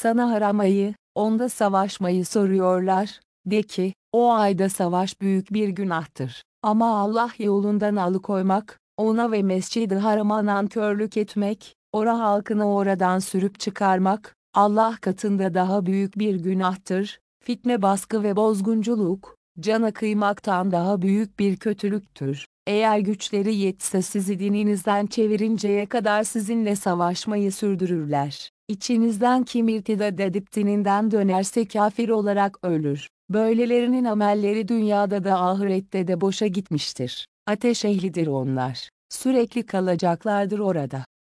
sana haram ayı, onda savaşmayı soruyorlar, de ki, o ayda savaş büyük bir günahtır. Ama Allah yolundan alıkoymak, ona ve Mescid-i Haram'a nankörlük etmek, ora halkını oradan sürüp çıkarmak, Allah katında daha büyük bir günahtır. Fitne, baskı ve bozgunculuk, cana kıymaktan daha büyük bir kötülüktür. Eğer güçleri yetse sizi dininizden çevirinceye kadar sizinle savaşmayı sürdürürler. İçinizden kim irtidat edip dininden dönerse kafir olarak ölür. Böylelerinin amelleri dünyada da ahirette de boşa gitmiştir. Ateş ehlidir onlar. Sürekli kalacaklardır orada.